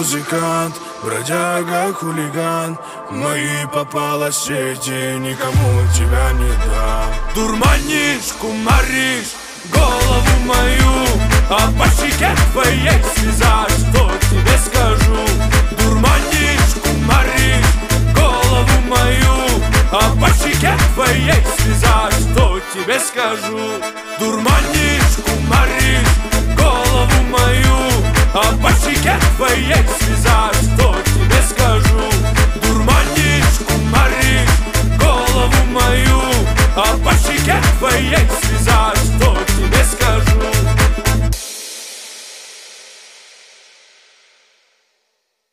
музыкант, бродяга, хулиган. В мои попала сети, никому тебя не дам. Дурманишь, кумаришь голову мою, а по щеке твоей слеза, что тебе скажу? Дурманишь, кумаришь голову мою, а по щеке твоей слеза, что тебе скажу? Дурманишь,